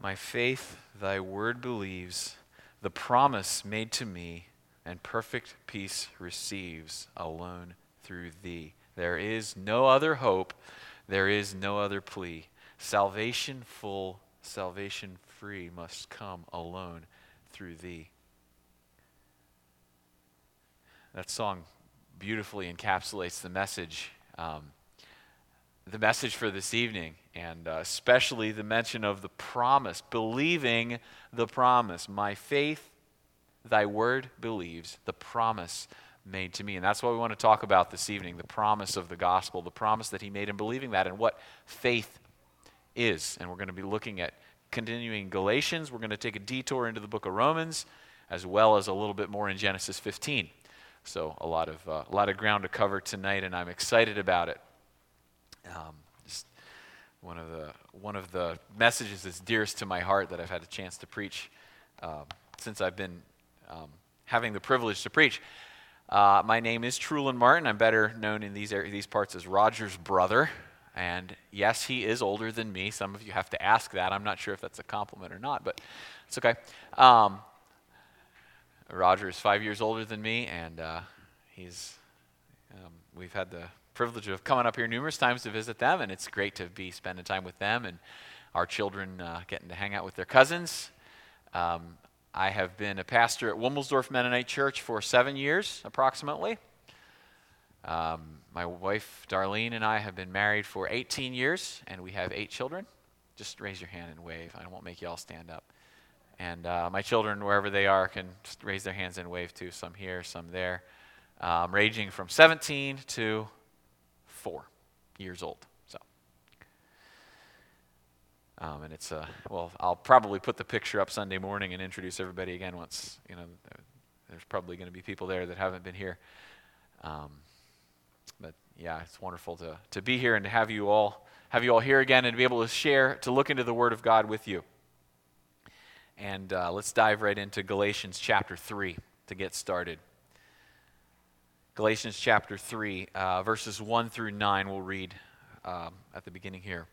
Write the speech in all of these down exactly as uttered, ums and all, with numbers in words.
My faith, thy word believes, the promise made to me, and perfect peace receives alone through thee. There is no other hope, there is no other plea. Salvation full, salvation free must come alone through thee. That song beautifully encapsulates the message, um, the message for this evening, and uh, especially the mention of the promise, believing the promise. My faith, thy word believes, the promise made to me. And that's what we want to talk about this evening, the promise of the gospel, the promise that he made, and believing that, and what faith is. And we're going to be looking at continuing Galatians. We're going to take a detour into the book of Romans, as well as a little bit more in Genesis fifteen. So a lot of uh, a lot of ground to cover tonight, and I'm excited about it. Um, just one of the one of the messages that's dearest to my heart that I've had a chance to preach uh, since I've been um, having the privilege to preach. Uh, my name is Trulin Martin. I'm better known in these areas, these parts as Roger's brother. And yes, he is older than me. Some of you have to ask that. I'm not sure if that's a compliment or not, but it's okay. Um, Roger is five years older than me, and uh, he's. Um, we've had the privilege of coming up here numerous times to visit them, and it's great to be spending time with them and our children uh, getting to hang out with their cousins. Um, I have been a pastor at Wilmelsdorf Mennonite Church for seven years, approximately. Um, my wife, Darlene, and I have been married for eighteen years, and we have eight children. Just raise your hand and wave. I won't make you all stand up. And uh, my children, wherever they are, can just raise their hands and wave too. Some here, some there. Um, ranging from seventeen to four years old. So, um, and it's uh, well, I'll probably put the picture up Sunday morning and introduce everybody again once. You know, there's probably going to be people there that haven't been here. Um, but yeah, it's wonderful to to be here and to have you all have you all here again and to be able to share, to look into the Word of God with you. And uh, let's dive right into Galatians chapter three to get started. Galatians chapter three, uh, verses one through nine, we'll read um, at the beginning here.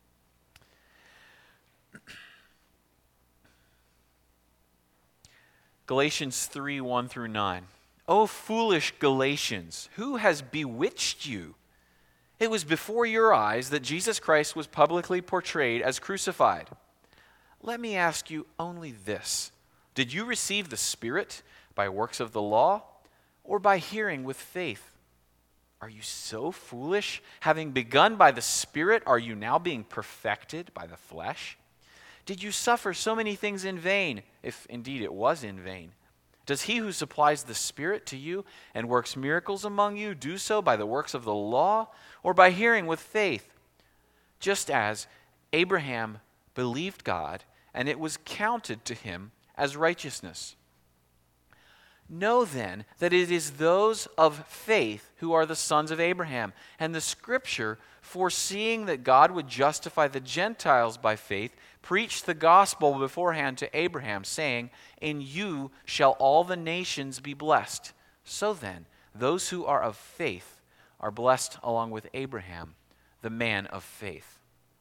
Galatians three, one through nine. O foolish Galatians, who has bewitched you? It was before your eyes that Jesus Christ was publicly portrayed as crucified. Let me ask you only this. Did you receive the Spirit by works of the law or by hearing with faith? Are you so foolish? Having begun by the Spirit, are you now being perfected by the flesh? Did you suffer so many things in vain, if indeed it was in vain? Does he who supplies the Spirit to you and works miracles among you do so by the works of the law or by hearing with faith? Just as Abraham believed God, and it was counted to him as righteousness. Know then that it is those of faith who are the sons of Abraham, and the Scripture, foreseeing that God would justify the Gentiles by faith, preached the gospel beforehand to Abraham, saying, in you shall all the nations be blessed. So then, those who are of faith are blessed along with Abraham, the man of faith.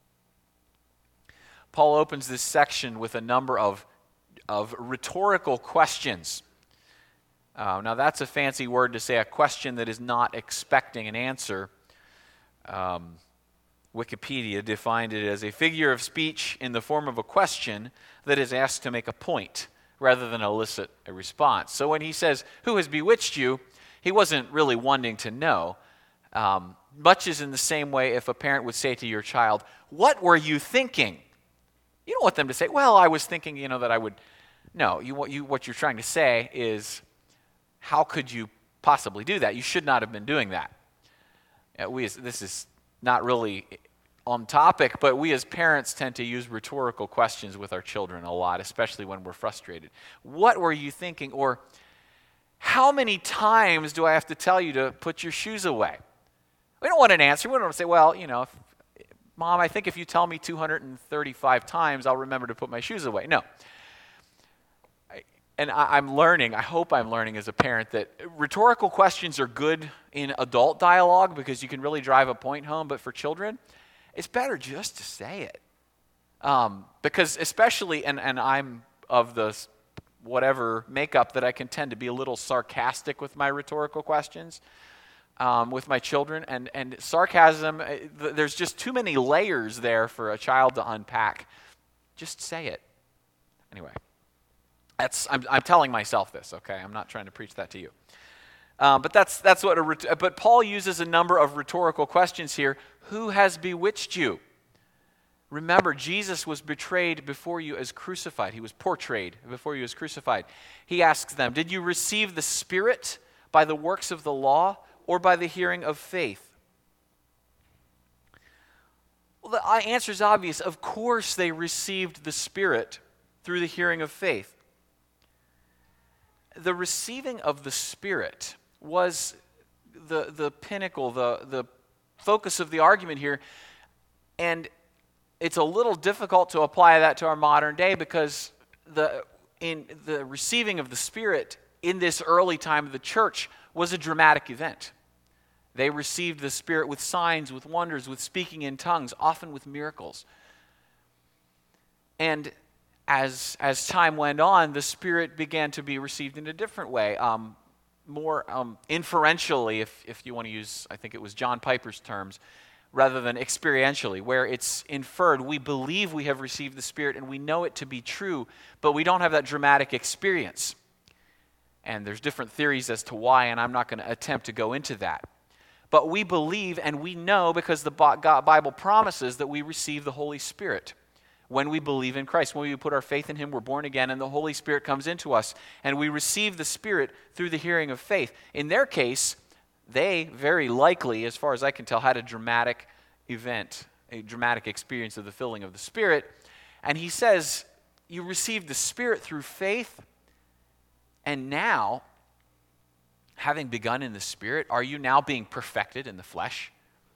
Paul opens this section with a number of, of rhetorical questions. Uh, now, that's a fancy word to say a question that is not expecting an answer. Um, Wikipedia defined it as a figure of speech in the form of a question that is asked to make a point rather than elicit a response. So when he says, who has bewitched you, he wasn't really wanting to know. Um, much is in the same way if a parent would say to your child, what were you thinking? You don't want them to say, well, I was thinking, you know, that I would. No, you, what, you, what you're trying to say is, how could you possibly do that? You should not have been doing that. Uh, we as, this is not really on topic, but we as parents tend to use rhetorical questions with our children a lot, especially when we're frustrated. What were you thinking? Or, how many times do I have to tell you to put your shoes away? We don't want an answer. We don't want to say, well, you know, if, Mom, I think if you tell me two hundred thirty-five times, I'll remember to put my shoes away. No. I, and I, I'm learning, I hope I'm learning as a parent, that rhetorical questions are good in adult dialogue because you can really drive a point home, but for children, it's better just to say it. Um, because especially, and, and I'm of the s- whatever makeup that I can tend to be a little sarcastic with my rhetorical questions um, with my children. And, and sarcasm, uh, th- there's just too many layers there for a child to unpack. Just say it. Anyway, that's I'm, I'm telling myself this, okay? I'm not trying to preach that to you. Um, but that's that's what. A rhet- but Paul uses a number of rhetorical questions here. Who has bewitched you? Remember, Jesus was betrayed before you as crucified. He was portrayed before you as crucified. He asks them, did you receive the Spirit by the works of the law or by the hearing of faith? Well, the answer is obvious. Of course they received the Spirit through the hearing of faith. The receiving of the Spirit was the, the pinnacle, the, the focus of the argument here. And it's a little difficult to apply that to our modern day because the in the receiving of the Spirit in this early time of the church was a dramatic event. They received the Spirit with signs, with wonders, with speaking in tongues, often with miracles. And as as time went on, the Spirit began to be received in a different way, um, more um, inferentially, if if you want to use, I think it was John Piper's terms, rather than experientially, where it's inferred. We believe we have received the Spirit and we know it to be true, but we don't have that dramatic experience. And there's different theories as to why, and I'm not going to attempt to go into that. But we believe and we know because the Bible promises that we receive the Holy Spirit when we believe in Christ. When we put our faith in Him, we're born again, and the Holy Spirit comes into us, and we receive the Spirit through the hearing of faith. In their case, they very likely, as far as I can tell, had a dramatic event, a dramatic experience of the filling of the Spirit. And he says, you received the Spirit through faith, and now, having begun in the Spirit, are you now being perfected in the flesh?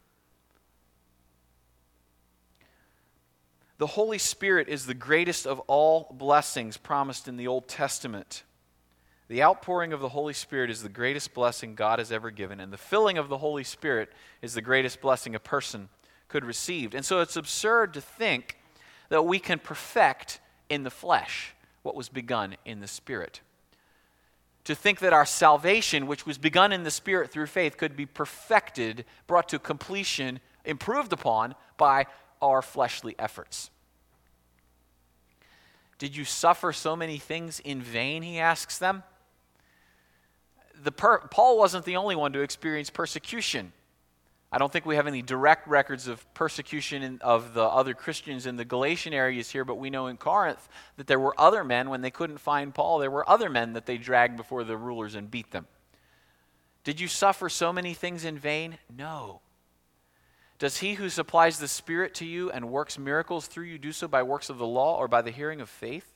The Holy Spirit is the greatest of all blessings promised in the Old Testament. The outpouring of the Holy Spirit is the greatest blessing God has ever given, and the filling of the Holy Spirit is the greatest blessing a person could receive. And so it's absurd to think that we can perfect in the flesh what was begun in the Spirit. To think that our salvation, which was begun in the Spirit through faith, could be perfected, brought to completion, improved upon by our fleshly efforts. Did you suffer so many things in vain, he asks them? The per- Paul wasn't the only one to experience persecution. I don't think we have any direct records of persecution in, of the other Christians in the Galatian areas here, but we know in Corinth that there were other men, when they couldn't find Paul, there were other men that they dragged before the rulers and beat them. Did you suffer so many things in vain? No. Does he who supplies the Spirit to you and works miracles through you do so by works of the law or by the hearing of faith?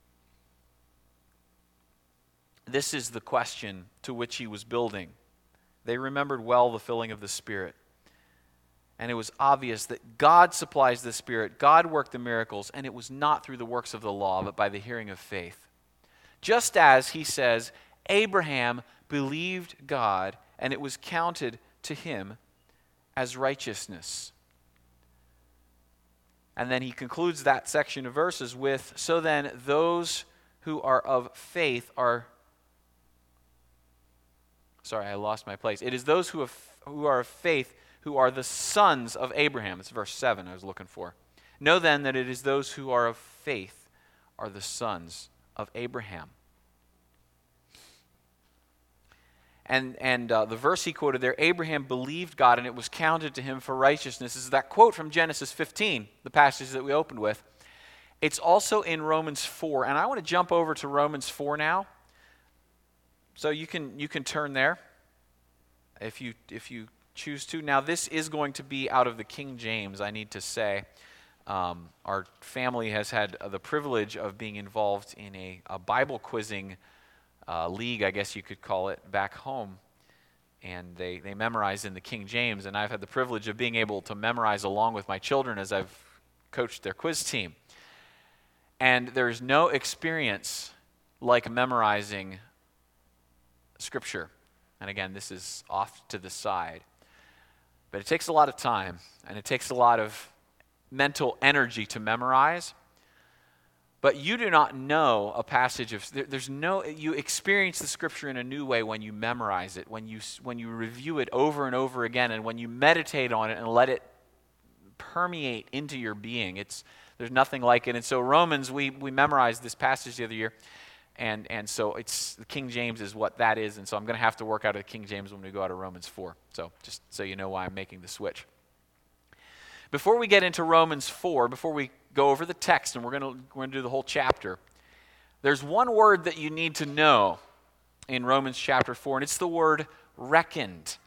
This is the question to which he was building. They remembered well the filling of the Spirit. And it was obvious that God supplies the Spirit, God worked the miracles, and it was not through the works of the law, but by the hearing of faith. Just as, he says, Abraham believed God, and it was counted to him as righteousness. And then he concludes that section of verses with, so then those who are of faith are... Sorry, I lost my place. It is those who, have, who are of faith who are the sons of Abraham. It's verse seven I was looking for. Know then that it is those who are of faith are the sons of Abraham. And, and uh, the verse he quoted there, Abraham believed God and it was counted to him for righteousness, is that quote from Genesis fifteen, the passage that we opened with. It's also in Romans four, and I want to jump over to Romans four now. So you can you can turn there if you if you choose to. Now this is going to be out of the King James, I need to say. Um, our family has had uh, the privilege of being involved in a, a Bible quizzing uh, league, I guess you could call it, back home. And they, they memorize in the King James, and I've had the privilege of being able to memorize along with my children as I've coached their quiz team. And there's no experience like memorizing Scripture. And again, this is off to the side. But it takes a lot of time, and it takes a lot of mental energy to memorize. But you do not know a passage of, there, there's no, you experience the Scripture in a new way when you memorize it, when you, when you review it over and over again, and when you meditate on it and let it permeate into your being. It's, there's nothing like it. And so Romans, we, we memorized this passage the other year, and, and so it's, the King James is what that is, and so I'm going to have to work out of the King James when we go out of Romans four. So just so you know why I'm making the switch. Before we get into Romans four, before we go over the text, and we're going to we're going to do the whole chapter, there's one word that you need to know in Romans chapter four, and it's the word reckoned.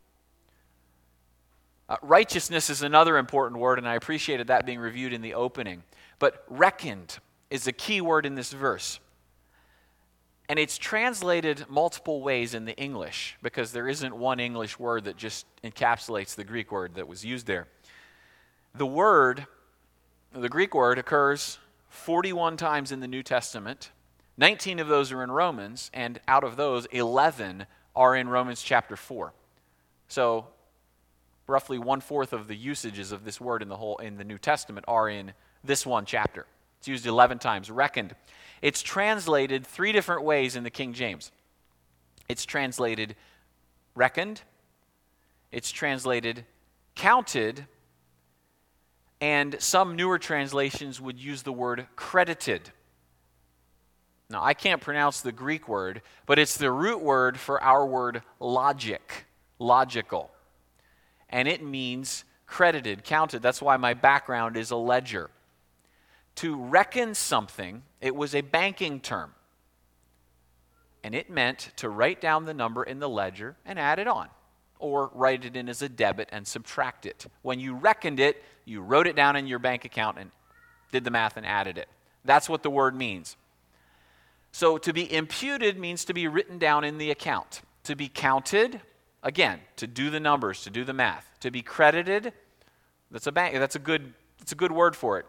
Uh, righteousness is another important word, and I appreciated that being reviewed in the opening. But reckoned is a key word in this verse. And it's translated multiple ways in the English, because there isn't one English word that just encapsulates the Greek word that was used there. The word, the Greek word, occurs forty-one times in the New Testament. nineteen of those are in Romans, and out of those, eleven are in Romans chapter four. So roughly one-fourth of the usages of this word in the whole in the New Testament are in this one chapter. It's used eleven times, reckoned. It's translated three different ways in the King James. It's translated reckoned, it's translated counted, and some newer translations would use the word credited. Now, I can't pronounce the Greek word, but it's the root word for our word logic, logical. And it means credited, counted. That's why my background is a ledger. To reckon something, it was a banking term. And it meant to write down the number in the ledger and add it on, or write it in as a debit and subtract it. When you reckoned it, you wrote it down in your bank account and did the math and added it. That's what the word means. So to be imputed means to be written down in the account. To be counted, again, to do the numbers, to do the math. To be credited, that's a bank, that's a good, that's a good word for it.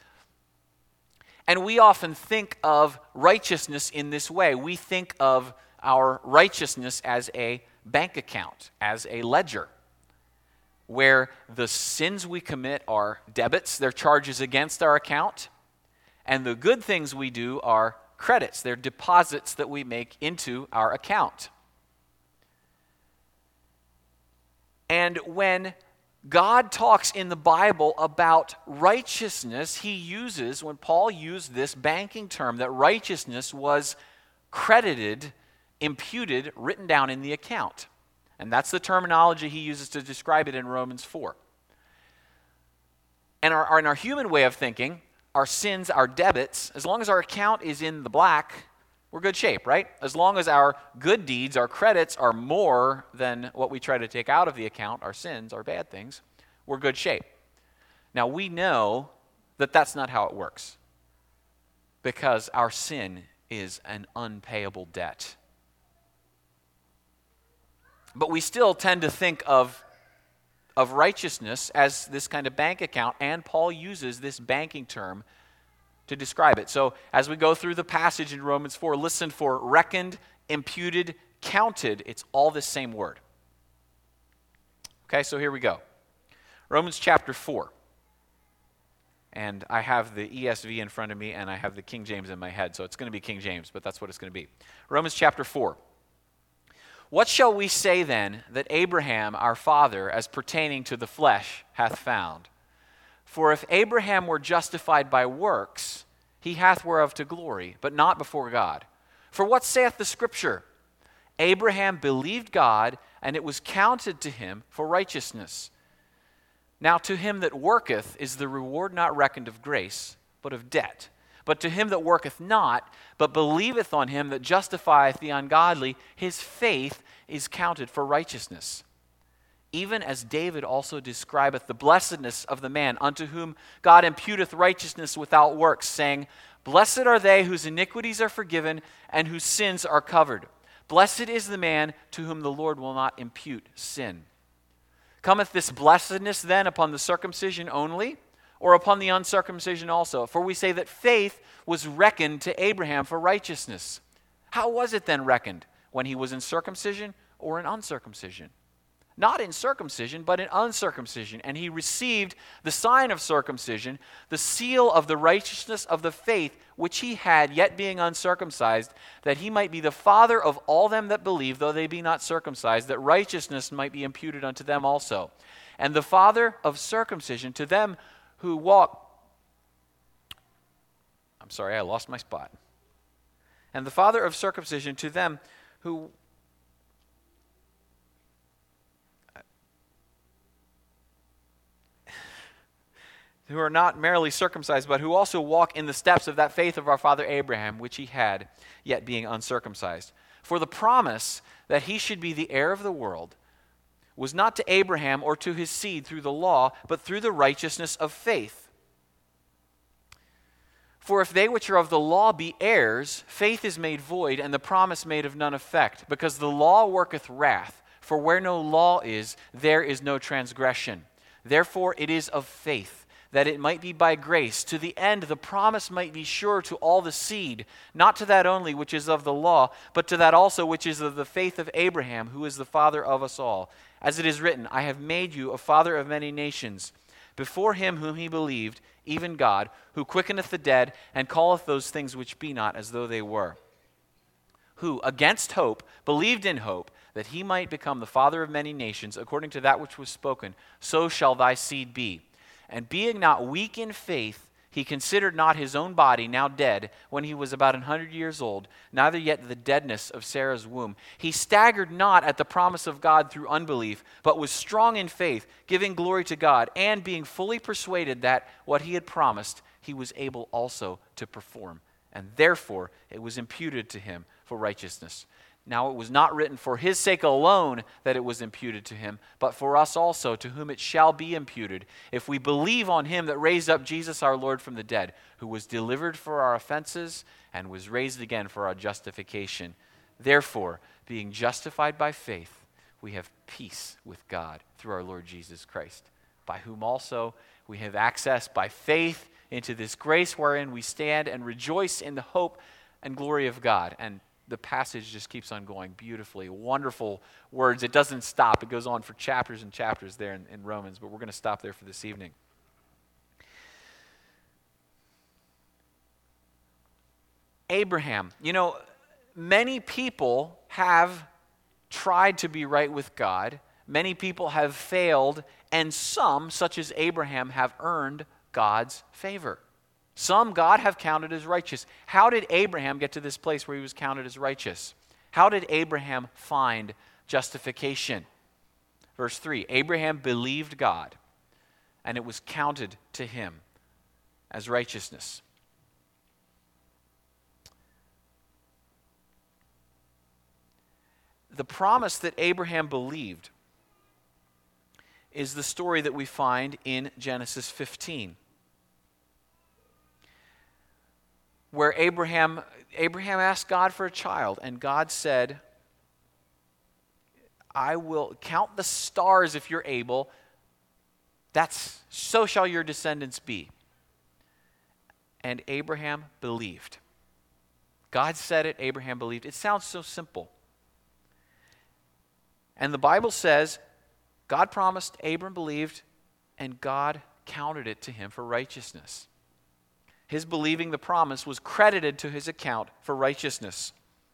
And we often think of righteousness in this way. We think of our righteousness as a bank account, as a ledger, where the sins we commit are debits, they're charges against our account, and the good things we do are credits, they're deposits that we make into our account. And when God talks in the Bible about righteousness, he uses, when Paul used this banking term, that righteousness was credited, imputed, written down in the account. And that's the terminology he uses to describe it in Romans four. And our, our, in our human way of thinking, our sins, our debits, as long as our account is in the black, we're good shape, right? As long as our good deeds, our credits are more than what we try to take out of the account, our sins, our bad things, we're good shape. Now we know that that's not how it works, because our sin is an unpayable debt. But we still tend to think of, of righteousness as this kind of bank account, and Paul uses this banking term to describe it. So as we go through the passage in Romans four, listen for reckoned, imputed, counted. It's all the same word. Okay, so here we go. Romans chapter four. And I have the E S V in front of me, and I have the King James in my head, so it's going to be King James, but that's what it's going to be. Romans chapter four. What shall we say then that Abraham our father, as pertaining to the flesh, hath found? For if Abraham were justified by works, he hath whereof to glory, but not before God. For what saith the Scripture? Abraham believed God, and it was counted to him for righteousness. Now to him that worketh is the reward not reckoned of grace, but of debt. But to him that worketh not, but believeth on him that justifieth the ungodly, his faith is counted for righteousness. Even as David also describeth the blessedness of the man unto whom God imputeth righteousness without works, saying, Blessed are they whose iniquities are forgiven and whose sins are covered. Blessed is the man to whom the Lord will not impute sin. Cometh this blessedness then upon the circumcision only, or upon the uncircumcision also? For we say that faith was reckoned to Abraham for righteousness. How was it then reckoned? When he was in circumcision or in uncircumcision? not in circumcision, but in uncircumcision. And he received the sign of circumcision, the seal of the righteousness of the faith which he had, yet being uncircumcised, that he might be the father of all them that believe, though they be not circumcised, that righteousness might be imputed unto them also. And the father of circumcision to them who walk... I'm sorry, I lost my spot. And the father of circumcision to them who... who are not merely circumcised, but who also walk in the steps of that faith of our father Abraham, which he had, yet being uncircumcised. For the promise that he should be the heir of the world was not to Abraham or to his seed through the law, but through the righteousness of faith. For if they which are of the law be heirs, faith is made void, and the promise made of none effect, because the law worketh wrath. For where no law is, there is no transgression. Therefore it is of faith, that it might be by grace, to the end the promise might be sure to all the seed, not to that only which is of the law, but to that also which is of the faith of Abraham, who is the father of us all. As it is written, I have made you a father of many nations, before him whom he believed, even God, who quickeneth the dead, and calleth those things which be not as though they were. Who, against hope, believed in hope, that he might become the father of many nations, according to that which was spoken, so shall thy seed be. And being not weak in faith, he considered not his own body now dead, when he was about an hundred years old, neither yet the deadness of Sarah's womb. He staggered not at the promise of God through unbelief, but was strong in faith, giving glory to God, and being fully persuaded that what he had promised, he was able also to perform. And therefore it was imputed to him for righteousness. Now it was not written for his sake alone that it was imputed to him, but for us also, to whom it shall be imputed, if we believe on him that raised up Jesus our Lord from the dead, who was delivered for our offenses and was raised again for our justification. Therefore, being justified by faith, we have peace with God through our Lord Jesus Christ, by whom also we have access by faith into this grace wherein we stand and rejoice in the hope and glory of God. And the passage just keeps on going beautifully. Wonderful words. It doesn't stop. It goes on for chapters and chapters there in, in Romans, but we're going to stop there for this evening. Abraham. You know, many people have tried to be right with God. Many people have failed, and some, such as Abraham, have earned God's favor. Some God have counted as righteous. How did Abraham get to this place where he was counted as righteous? How did Abraham find justification? Verse three, Abraham believed God, and it was counted to him as righteousness. The promise that Abraham believed is the story that we find in Genesis fifteen. Where Abraham, Abraham asked God for a child, and God said, I will count the stars if you're able. That's so shall your descendants be. And Abraham believed. God said it, Abraham believed. It sounds so simple. And the Bible says, God promised, Abram believed, and God counted it to him for righteousness. His believing the promise was credited to his account for righteousness.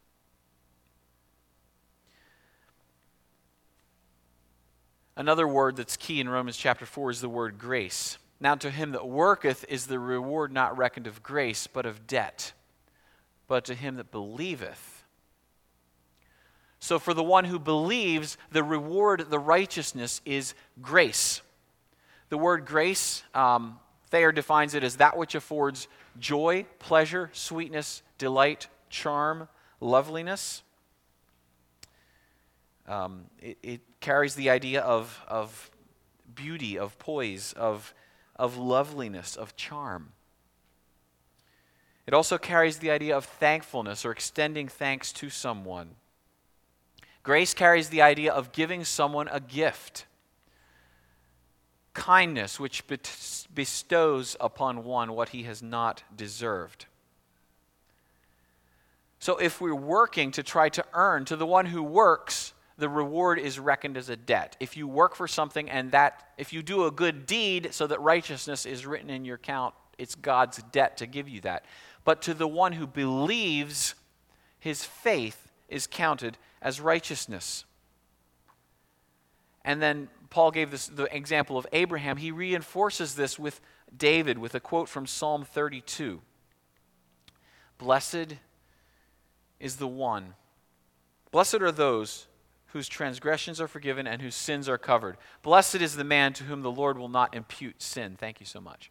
Another word that's key in Romans chapter four is the word grace. Now to him that worketh is the reward not reckoned of grace, but of debt. But to him that believeth. So for the one who believes, the reward, the righteousness is grace. The word grace, um, Thayer defines it as that which affords joy, pleasure, sweetness, delight, charm, loveliness. Um, it, it carries the idea of, of beauty, of poise, of, of loveliness, of charm. It also carries the idea of thankfulness or extending thanks to someone. Grace carries the idea of giving someone a gift. Kindness, which bestows upon one what he has not deserved. So if we're working to try to earn, to the one who works, the reward is reckoned as a debt. If you work for something and that, if you do a good deed so that righteousness is written in your account, it's God's debt to give you that. But to the one who believes, his faith is counted as righteousness. And then Paul gave this the example of Abraham. He reinforces this with David with a quote from Psalm thirty-two. Blessed is the one, blessed are those whose transgressions are forgiven and whose sins are covered. Blessed is the man to whom the Lord will not impute sin. Thank you so much.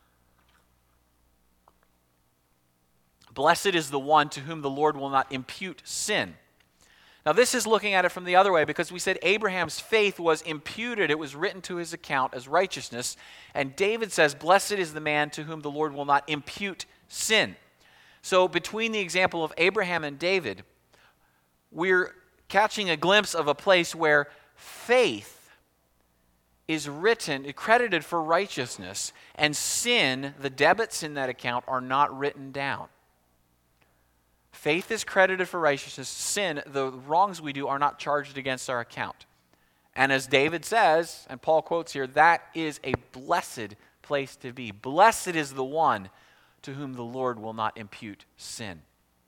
Blessed is the one to whom the Lord will not impute sin. Now this is looking at it from the other way, because we said Abraham's faith was imputed. It was written to his account as righteousness. And David says, blessed is the man to whom the Lord will not impute sin. So between the example of Abraham and David, we're catching a glimpse of a place where faith is written, credited for righteousness, and sin, the debits in that account, are not written down. Faith is credited for righteousness. Sin, the wrongs we do, are not charged against our account. And as David says, and Paul quotes here, that is a blessed place to be. Blessed is the one to whom the Lord will not impute sin.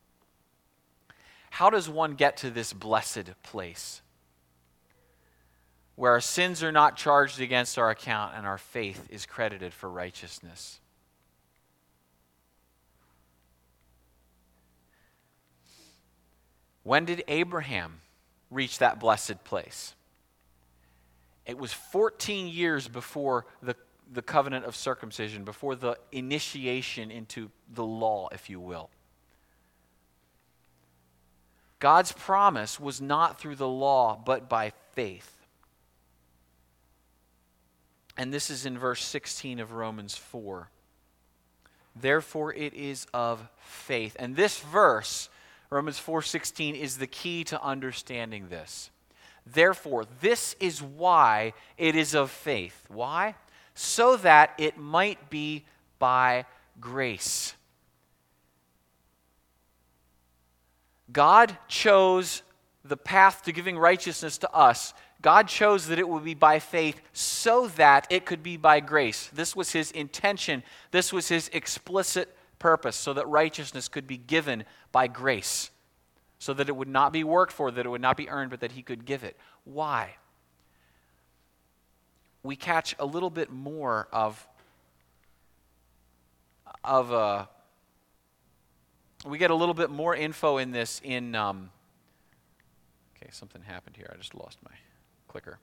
How does one get to this blessed place where our sins are not charged against our account and our faith is credited for righteousness? When did Abraham reach that blessed place? It was fourteen years before the, the covenant of circumcision, before the initiation into the law, if you will. God's promise was not through the law, but by faith. And this is in verse sixteen of Romans four. Therefore it is of faith. And this verse, Romans four sixteen, is the key to understanding this. Therefore, this is why it is of faith. Why? So that it might be by grace. God chose the path to giving righteousness to us. God chose that it would be by faith so that it could be by grace. This was his intention. This was his explicit purpose, so that righteousness could be given by grace. So that it would not be worked for, that it would not be earned, but that he could give it. Why? We catch a little bit more of, of a, we get a little bit more info in this in, um, okay, something happened here. I just lost my clicker.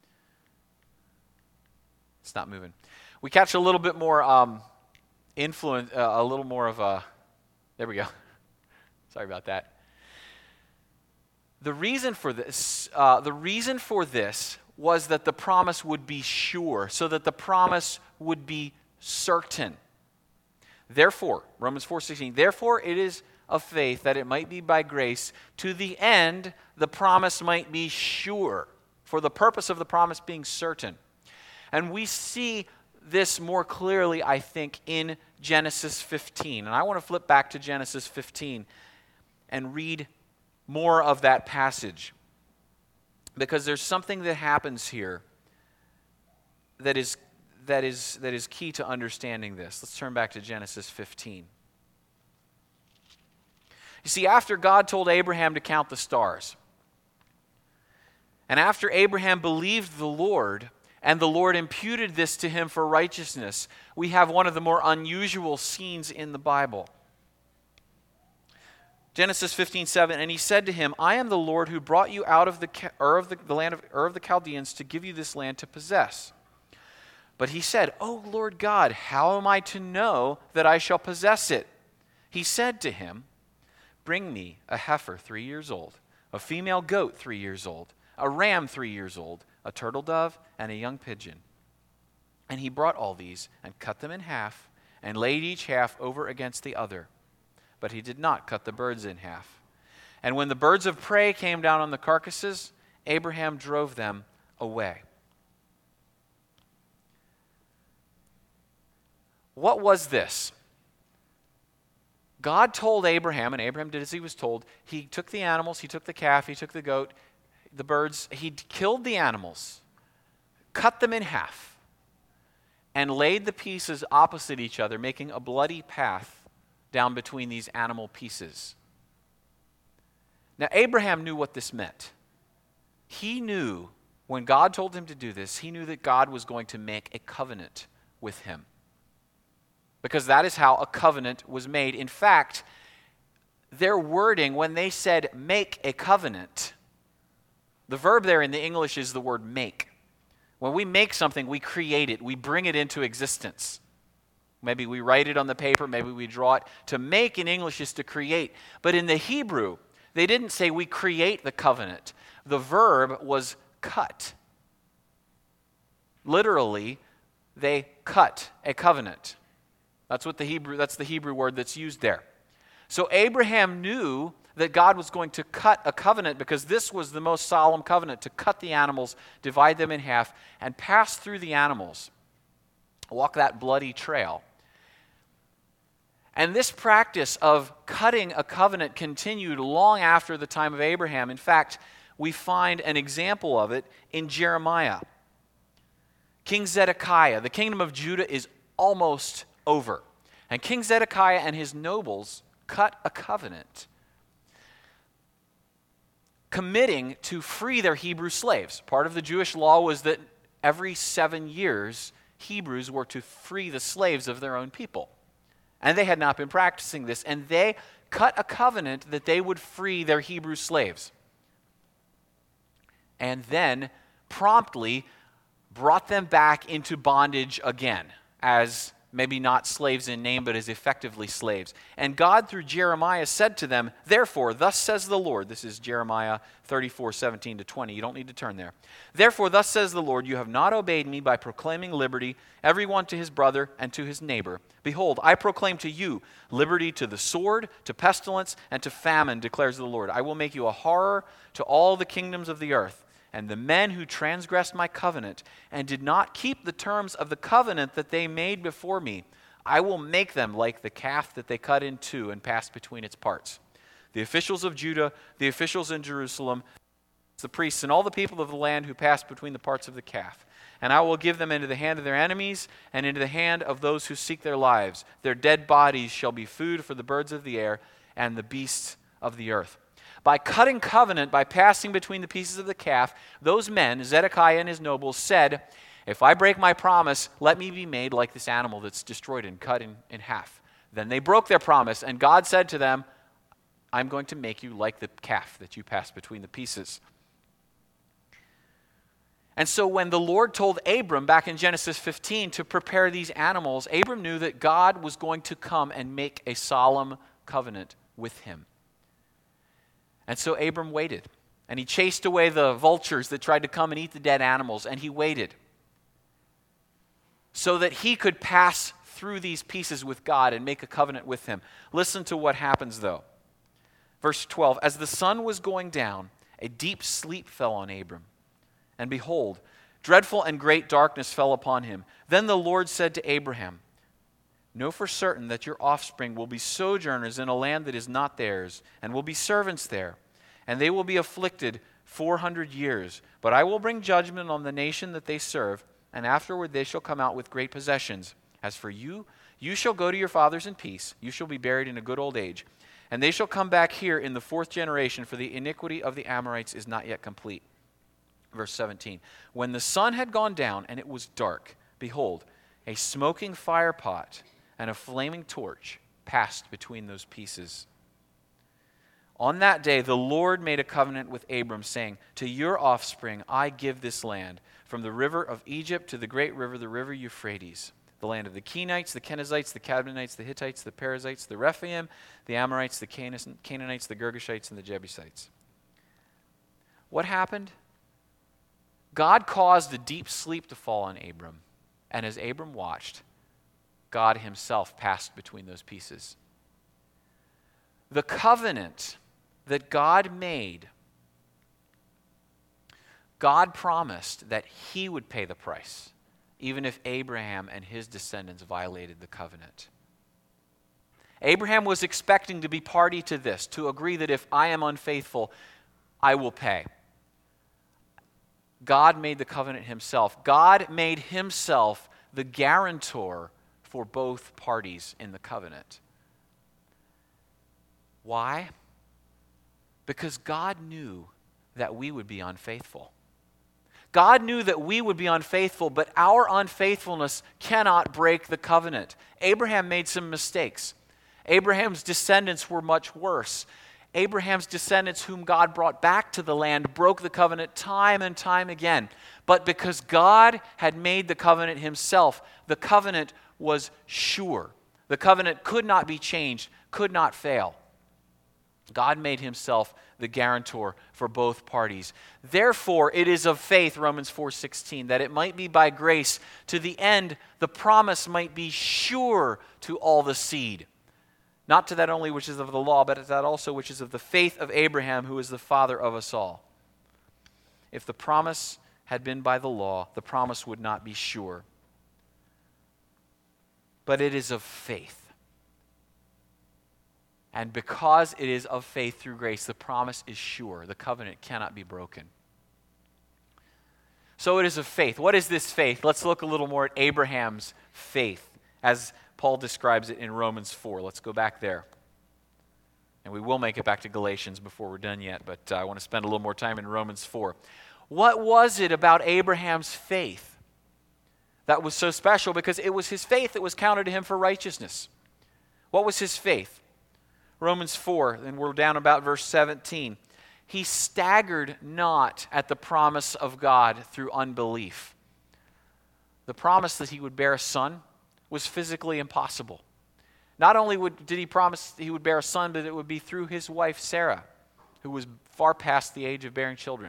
It's not moving. We catch a little bit more um, influence, uh, a little more of a, there we go. Sorry about that. The reason for this, uh, the reason for this was that the promise would be sure, so that the promise would be certain. Therefore, Romans four sixteen, therefore it is of faith that it might be by grace, to the end the promise might be sure, for the purpose of the promise being certain. And we see this more clearly, I think, in Genesis fifteen. And I want to flip back to Genesis fifteen and read more of that passage, because there's something that happens here that is that is that is key to understanding this. Let's turn back to Genesis fifteen. You see, after God told Abraham to count the stars, and after Abraham believed the Lord, and the Lord imputed this to him for righteousness, we have one of the more unusual scenes in the Bible. Genesis fifteen seven, and he said to him, I am the Lord who brought you out of the Ur of the, the land of Ur of the Chaldeans to give you this land to possess. But he said, O Lord God, how am I to know that I shall possess it? He said to him, bring me a heifer three years old, a female goat three years old, a ram three years old, a turtle dove, and a young pigeon. And he brought all these and cut them in half and laid each half over against the other. But he did not cut the birds in half. And when the birds of prey came down on the carcasses, Abraham drove them away. What was this? God told Abraham, and Abraham did as he was told. He took the animals, he took the calf, he took the goat, the birds, he killed the animals, cut them in half, and laid the pieces opposite each other, making a bloody path down between these animal pieces. Now, Abraham knew what this meant. He knew, when God told him to do this, he knew that God was going to make a covenant with him. Because that is how a covenant was made. In fact, their wording, when they said make a covenant, the verb there in the English is the word make. When we make something, we create it, we bring it into existence. Maybe we write it on the paper, maybe we draw it. To make in English is to create. But in the Hebrew, they didn't say we create the covenant. The verb was cut. Literally, they cut a covenant. That's what the Hebrew, that's the Hebrew word that's used there. So Abraham knew that God was going to cut a covenant because this was the most solemn covenant, to cut the animals, divide them in half, and pass through the animals, walk that bloody trail. And this practice of cutting a covenant continued long after the time of Abraham. In fact, we find an example of it in Jeremiah. King Zedekiah, the kingdom of Judah is almost over. And King Zedekiah and his nobles cut a covenant, committing to free their Hebrew slaves. Part of the Jewish law was that every seven years, Hebrews were to free the slaves of their own people. And they had not been practicing this. And they cut a covenant that they would free their Hebrew slaves. And then promptly brought them back into bondage again, as maybe not slaves in name, but as effectively slaves. And God, through Jeremiah, said to them, "Therefore, thus says the Lord," this is Jeremiah thirty-four, seventeen to twenty. You don't need to turn there. "Therefore, thus says the Lord, you have not obeyed me by proclaiming liberty, everyone to his brother and to his neighbor. Behold, I proclaim to you liberty to the sword, to pestilence, and to famine, declares the Lord. I will make you a horror to all the kingdoms of the earth. And the men who transgressed my covenant and did not keep the terms of the covenant that they made before me, I will make them like the calf that they cut in two and passed between its parts. The officials of Judah, the officials in Jerusalem, the priests, and all the people of the land who passed between the parts of the calf. And I will give them into the hand of their enemies and into the hand of those who seek their lives. Their dead bodies shall be food for the birds of the air and the beasts of the earth." By cutting covenant, by passing between the pieces of the calf, those men, Zedekiah and his nobles, said, "If I break my promise, let me be made like this animal that's destroyed and cut in, in half." Then they broke their promise, and God said to them, "I'm going to make you like the calf that you passed between the pieces." And so when the Lord told Abram back in Genesis fifteen to prepare these animals, Abram knew that God was going to come and make a solemn covenant with him. And so Abram waited, and he chased away the vultures that tried to come and eat the dead animals, and he waited so that he could pass through these pieces with God and make a covenant with him. Listen to what happens, though. Verse twelve, "As the sun was going down, a deep sleep fell on Abram. And behold, dreadful and great darkness fell upon him. Then the Lord said to Abraham, 'Know for certain that your offspring will be sojourners in a land that is not theirs, and will be servants there. And they will be afflicted four hundred years. But I will bring judgment on the nation that they serve, and afterward they shall come out with great possessions. As for you, you shall go to your fathers in peace. You shall be buried in a good old age. And they shall come back here in the fourth generation, for the iniquity of the Amorites is not yet complete.'" Verse seventeen, "When the sun had gone down and it was dark, behold, a smoking fire pot and a flaming torch passed between those pieces. On that day, the Lord made a covenant with Abram, saying, 'To your offspring I give this land, from the river of Egypt to the great river, the river Euphrates, the land of the Kenites, the Kenizzites, the Cadmonites, the Hittites, the Perizzites, the Rephaim, the Amorites, the Canaanites, the Girgashites, and the Jebusites.'" What happened? God caused a deep sleep to fall on Abram, and as Abram watched, God himself passed between those pieces. The covenant that God made, God promised that he would pay the price, even if Abraham and his descendants violated the covenant. Abraham was expecting to be party to this, to agree that if I am unfaithful, I will pay. God made the covenant himself. God made himself the guarantor for both parties in the covenant. Why? Because God knew that we would be unfaithful. God knew that we would be unfaithful, but our unfaithfulness cannot break the covenant. Abraham made some mistakes. Abraham's descendants were much worse. Abraham's descendants, whom God brought back to the land, broke the covenant time and time again. But because God had made the covenant himself, the covenant was sure. The covenant could not be changed, could not fail. God made himself the guarantor for both parties. Therefore, it is of faith, Romans four sixteen, that it might be by grace to the end the promise might be sure to all the seed. Not to that only which is of the law, but to that also which is of the faith of Abraham, who is the father of us all. If the promise had been by the law, the promise would not be sure. But it is of faith. And because it is of faith through grace, the promise is sure. The covenant cannot be broken. So it is of faith. What is this faith? Let's look a little more at Abraham's faith as Paul describes it in Romans four. Let's go back there. And we will make it back to Galatians before we're done yet, but uh, I want to spend a little more time in Romans four. What was it about Abraham's faith that was so special? Because it was his faith that was counted to him for righteousness. What was his faith? Romans four, and we're down about verse seventeen. He staggered not at the promise of God through unbelief. The promise that he would bear a son was physically impossible. Not only would, did he promise he would bear a son, but it would be through his wife Sarah, who was far past the age of bearing children.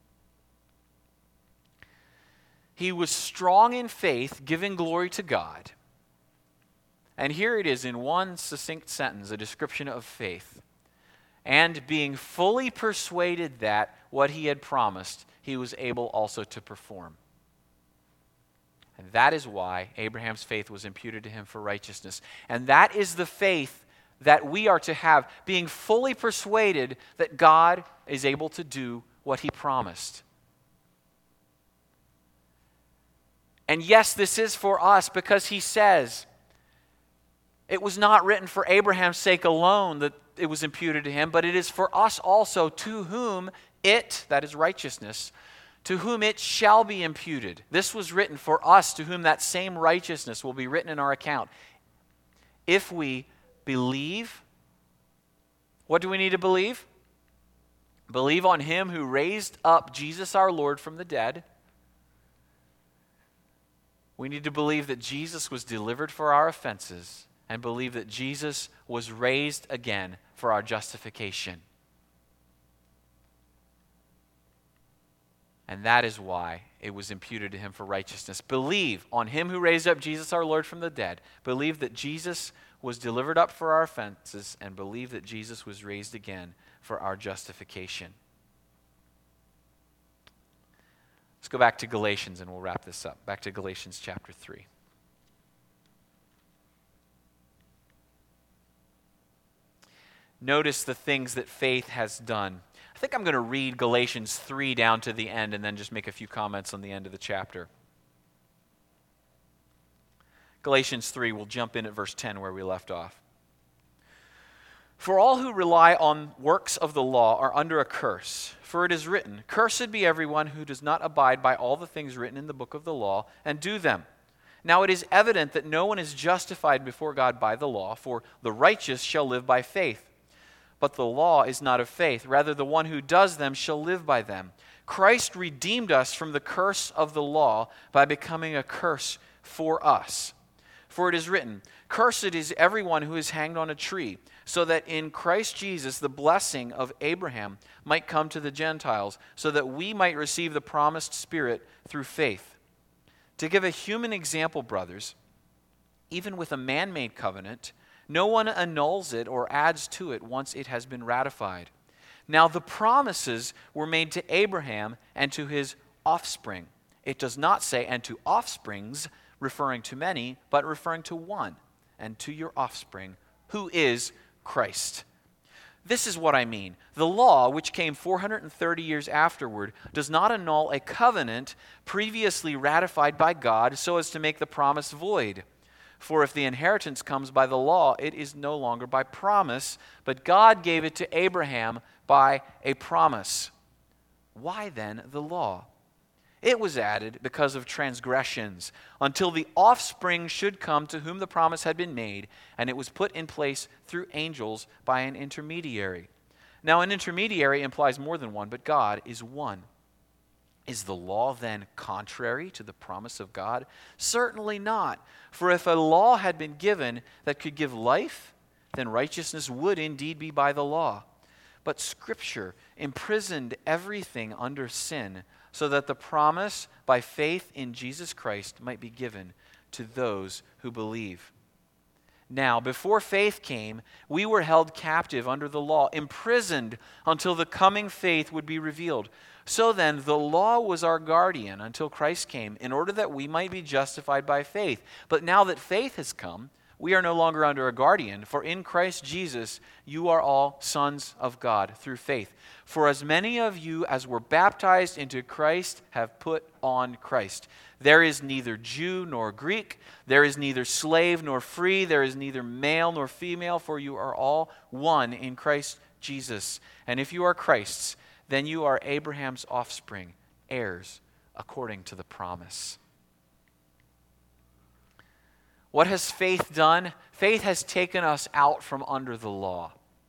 He was strong in faith, giving glory to God. And here it is in one succinct sentence, a description of faith. And being fully persuaded that what he had promised, he was able also to perform. And that is why Abraham's faith was imputed to him for righteousness. And that is the faith that we are to have, being fully persuaded that God is able to do what he promised. And yes, this is for us because he says, it was not written for Abraham's sake alone that it was imputed to him, but it is for us also, to whom it, that is righteousness, to whom it shall be imputed. This was written for us, to whom that same righteousness will be written in our account. If we believe, what do we need to believe? Believe on him who raised up Jesus our Lord from the dead. We need to believe that Jesus was delivered for our offenses, and believe that Jesus was raised again for our justification. And that is why it was imputed to him for righteousness. Believe on him who raised up Jesus our Lord from the dead. Believe that Jesus was delivered up for our offenses, and believe that Jesus was raised again for our justification. Let's go back to Galatians and we'll wrap this up. Back to Galatians chapter three. Notice the things that faith has done. I think I'm going to read Galatians three down to the end and then just make a few comments on the end of the chapter. Galatians three, we'll jump in at verse ten where we left off. For all who rely on works of the law are under a curse. For it is written, cursed be everyone who does not abide by all the things written in the book of the law and do them. Now it is evident that no one is justified before God by the law, for the righteous shall live by faith. But the law is not of faith. Rather, the one who does them shall live by them. Christ redeemed us from the curse of the law by becoming a curse for us. For it is written, cursed is everyone who is hanged on a tree, so that in Christ Jesus the blessing of Abraham might come to the Gentiles, so that we might receive the promised Spirit through faith. To give a human example, brothers, even with a man-made covenant, no one annuls it or adds to it once it has been ratified. Now the promises were made to Abraham and to his offspring. It does not say, and to offsprings, referring to many, but referring to one, and to your offspring, who is Christ. This is what I mean. The law, which came four hundred thirty years afterward, does not annul a covenant previously ratified by God so as to make the promise void. For if the inheritance comes by the law, it is no longer by promise, but God gave it to Abraham by a promise. Why then the law? It was added because of transgressions, until the offspring should come to whom the promise had been made, and it was put in place through angels by an intermediary. Now, an intermediary implies more than one, but God is one. Is the law then contrary to the promise of God? Certainly not. For if a law had been given that could give life, then righteousness would indeed be by the law. But Scripture imprisoned everything under sin, so that the promise by faith in Jesus Christ might be given to those who believe. Now, before faith came, we were held captive under the law, imprisoned until the coming faith would be revealed. So then, the law was our guardian until Christ came, in order that we might be justified by faith. But now that faith has come, we are no longer under a guardian, for in Christ Jesus you are all sons of God through faith. For as many of you as were baptized into Christ have put on Christ. There is neither Jew nor Greek, there is neither slave nor free, there is neither male nor female, for you are all one in Christ Jesus. And if you are Christ's, then you are Abraham's offspring, heirs according to the promise. What has faith done? Faith has taken us out from under the law.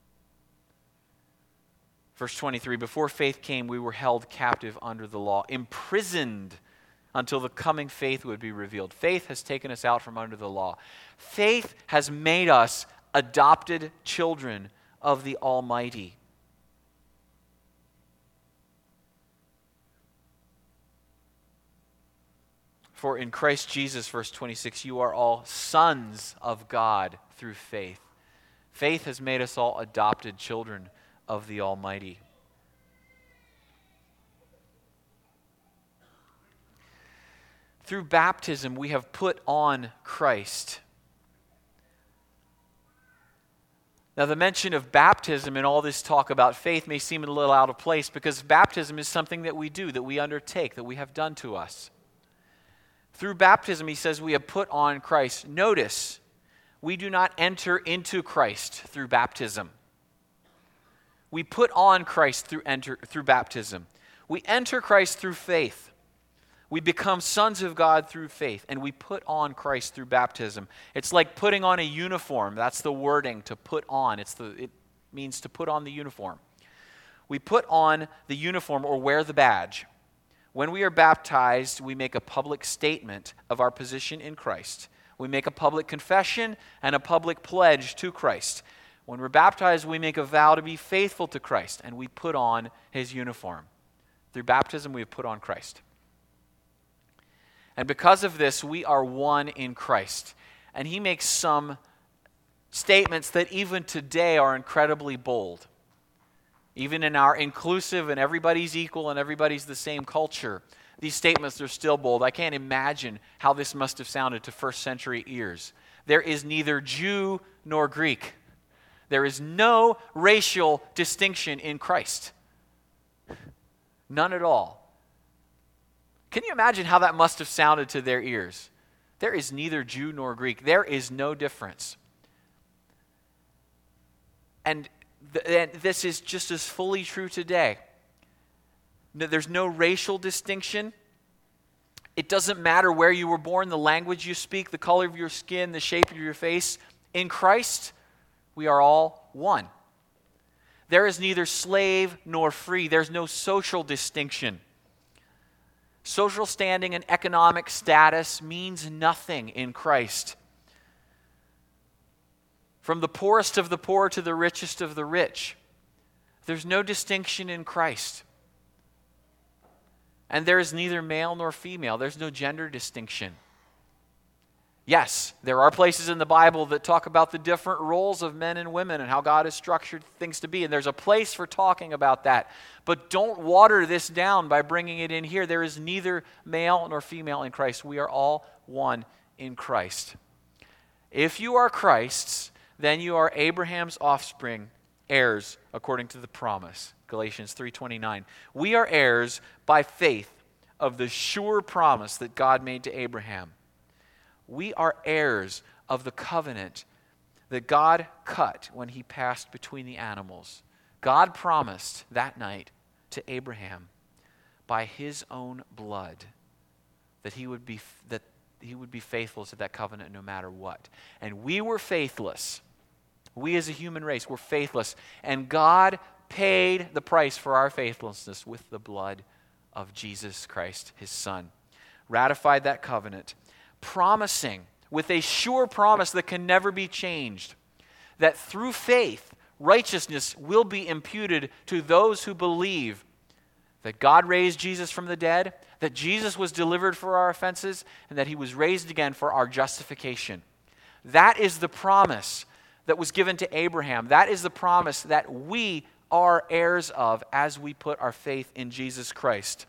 Verse twenty-three, before faith came, we were held captive under the law, imprisoned until the coming faith would be revealed. Faith has taken us out from under the law. Faith has made us adopted children of the Almighty. For in Christ Jesus, verse twenty-six, you are all sons of God through faith. Faith has made us all adopted children of the Almighty. Through baptism, we have put on Christ. Now, the mention of baptism and all this talk about faith may seem a little out of place, because baptism is something that we do, that we undertake, that we have done to us. Through baptism, he says we have put on Christ. Notice, we do not enter into Christ through baptism. We put on Christ through enter through baptism. We enter Christ through faith. We become sons of God through faith, and we put on Christ through baptism. It's like putting on a uniform. That's the wording, to put on. It's the it means to put on the uniform. We put on the uniform or wear the badge. When we are baptized, we make a public statement of our position in Christ. We make a public confession and a public pledge to Christ. When we're baptized, we make a vow to be faithful to Christ, and we put on his uniform. Through baptism, we have put on Christ. And because of this, we are one in Christ. And he makes some statements that even today are incredibly bold. Even in our inclusive and everybody's equal and everybody's the same culture, these statements are still bold. I can't imagine how this must have sounded to first century ears. There is neither Jew nor Greek. There is no racial distinction in Christ. None at all. Can you imagine how that must have sounded to their ears? There is neither Jew nor Greek. There is no difference. And And this is just as fully true today. There's no racial distinction. It doesn't matter where you were born, the language you speak, the color of your skin, the shape of your face. In Christ, we are all one. There is neither slave nor free. There's no social distinction. Social standing and economic status means nothing in Christ. From the poorest of the poor to the richest of the rich, there's no distinction in Christ. And there is neither male nor female. There's no gender distinction. Yes, there are places in the Bible that talk about the different roles of men and women and how God has structured things to be, and there's a place for talking about that. But don't water this down by bringing it in here. There is neither male nor female in Christ. We are all one in Christ. If you are Christ's, then you are Abraham's offspring, heirs according to the promise. Galatians three twenty-nine. We are heirs by faith of the sure promise that God made to Abraham. We are heirs of the covenant that God cut when he passed between the animals. God promised that night to Abraham by his own blood that he would be that he would be faithful to that covenant no matter what. And we were faithless. We as a human race were faithless, and God paid the price for our faithlessness with the blood of Jesus Christ, his Son. Ratified that covenant, promising with a sure promise that can never be changed, that through faith, righteousness will be imputed to those who believe that God raised Jesus from the dead, that Jesus was delivered for our offenses, and that he was raised again for our justification. That is the promise that was given to Abraham. That is the promise that we are heirs of as we put our faith in Jesus Christ.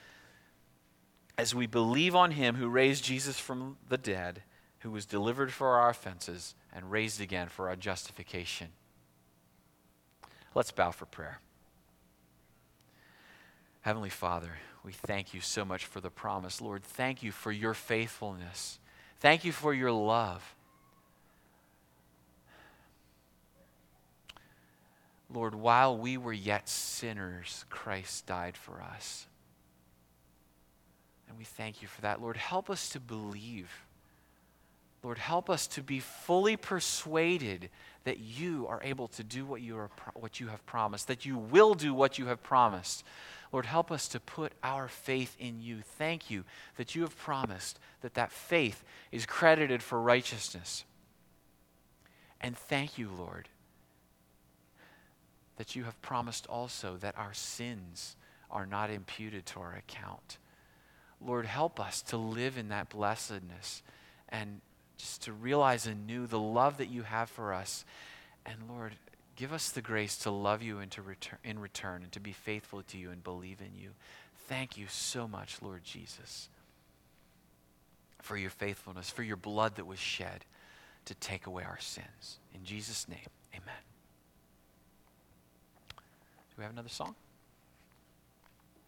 As we believe on him who raised Jesus from the dead, who was delivered for our offenses and raised again for our justification. Let's bow for prayer. Heavenly Father, we thank you so much for the promise. Lord, thank you for your faithfulness. Thank you for your love. Lord, while we were yet sinners, Christ died for us. And we thank you for that. Lord, help us to believe. Lord, help us to be fully persuaded that you are able to do what you are what you have promised, that you will do what you have promised. Lord, help us to put our faith in you. Thank you that you have promised that that faith is credited for righteousness. And thank you, Lord, that you have promised also that our sins are not imputed to our account. Lord, help us to live in that blessedness and just to realize anew the love that you have for us. And Lord, give us the grace to love you and to return, in return and to be faithful to you and believe in you. Thank you so much, Lord Jesus, for your faithfulness, for your blood that was shed to take away our sins. In Jesus' name, amen. Do we have another song?